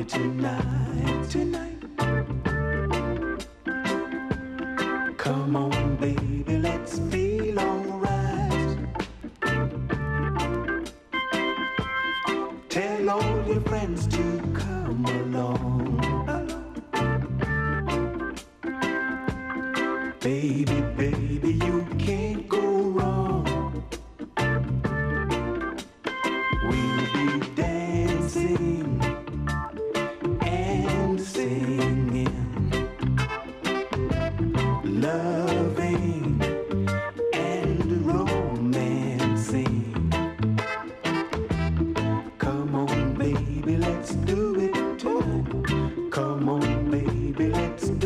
tonight, tonight. Come on, baby, let's feel alright. Tell all your friends to come along. Baby, baby, you can't go wrong. We'll be dancing and singing, loving and romancing. Come on, baby, let's do it tonight. Come on, baby, let's do it.